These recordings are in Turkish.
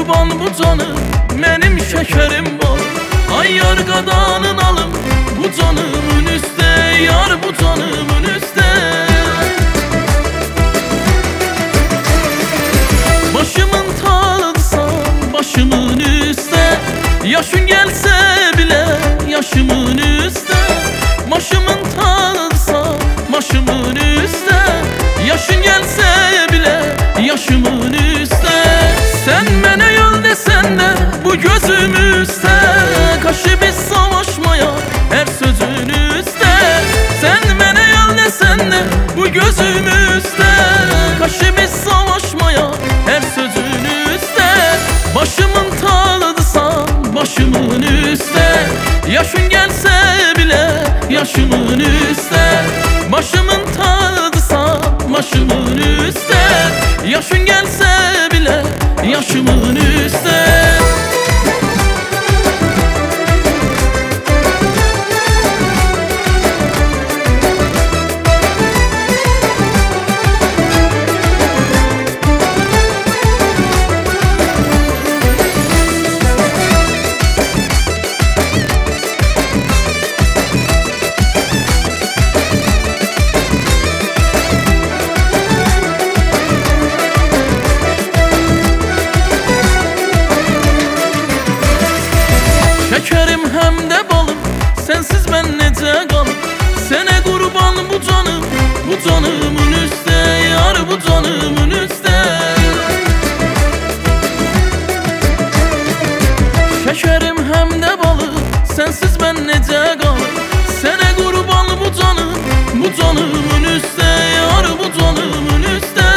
qurban bu canım, benim şekerim var. Ay yar qadanın alım, bu canımın üstə, yar bu canımın üstə. Başımın tağısan, başımın üstə, yaşın gelse bile yaşımın üstə. Başımın tağısan, başımın üstə, yaşın gelse bile yaşımın üstə. Sen mənə yol desen de bu gözüm üstə, karşı biz savaşmaya her sözün üstə. Sen mənə yol desen de bu gözüm üstə, karşı biz savaşmaya her sözün üstə. Başımın tağısan, başımın üstə, yaşın gelse bile yaşımın üstə. Başımın tağısan, başımın üstə, yaşın gelse bile yaşımın üstə. Şekerim hem de balım, sensiz ben necə qalım. Sənə qurban bu canım, bu canımın üstə, yar bu canımın üstə. Şekerim hem de balım, sensiz ben necə qalım. Sənə qurban bu canım, bu canımın üstə, yar bu canımın üstə.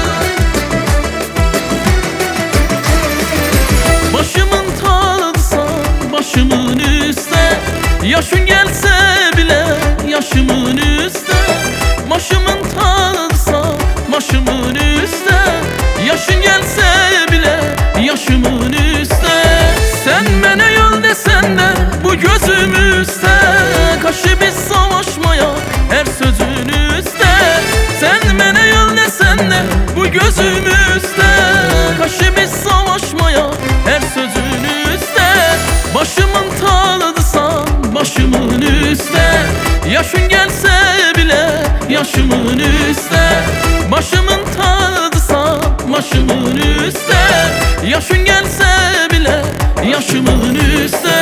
Başımın tağısan, başımın üstə, yaşın gelse bile yaşımın üstə. Başımın tağısan, başımın üstə, yaşın gelse bile yaşımın üstə. Sen mənə yol desen de bu gözüm üstə, karşı biz savaşmaya her sözün üstə. Sen mənə yol desen de bu gözüm üstə, karşı biz savaşmaya her sözün üstə. Başımın tağısan, başımın üstə, yaşın gelse bile yaşımın üstə. Başımın tağısan, başımın üstə, yaşın gelse bile yaşımın üstə.